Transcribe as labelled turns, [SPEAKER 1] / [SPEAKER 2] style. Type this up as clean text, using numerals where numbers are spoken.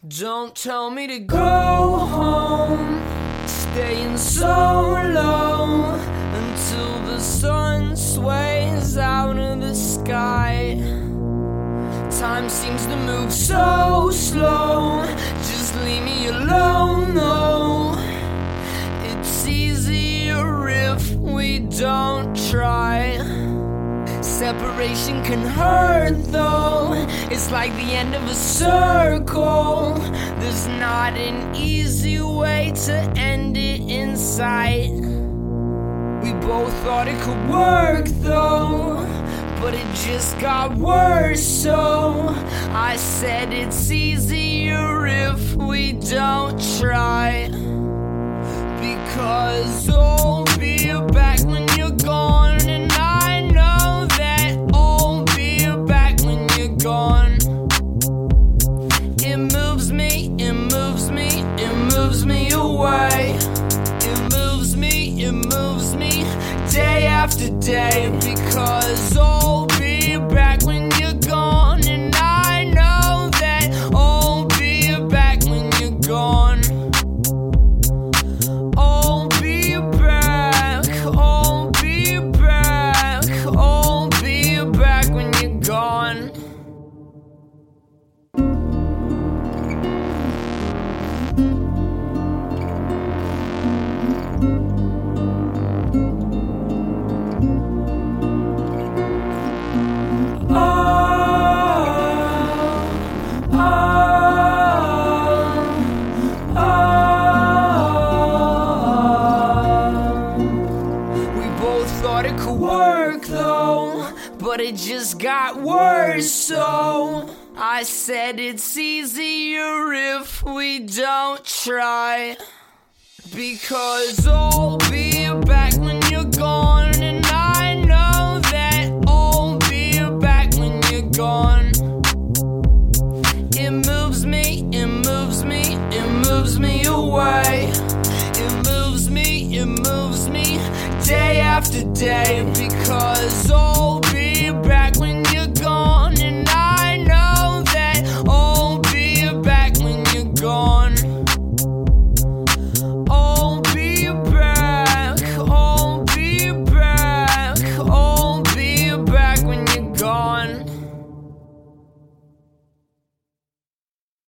[SPEAKER 1] Don't tell me to go home, staying so low until the sun sways out of the sky. Time seems to move so slow, just leave me alone, no. It's easier if we don't try. Separation can hurt though, it's like the end of a circle. There's not an easy way to end it in sight. We both thought it could work though, but it just got worse, so I said it's easier if we don't try. Because I'll be back when you're gone, and I know that I'll be back when you're gone. It moves me, it moves me, it moves me away. It moves me day after day. Because I'll be back when you're gone, and I know that I'll be back when you're gone. I'll be back, I'll be back, I'll be back when you're gone. Thought it could work though, but it just got worse, so I said it's easier if we don't try. Because I'll be back when you're gone, and I know that I'll be back when you're gone. It moves me, it moves me, it moves me away. It moves me day after day. Because all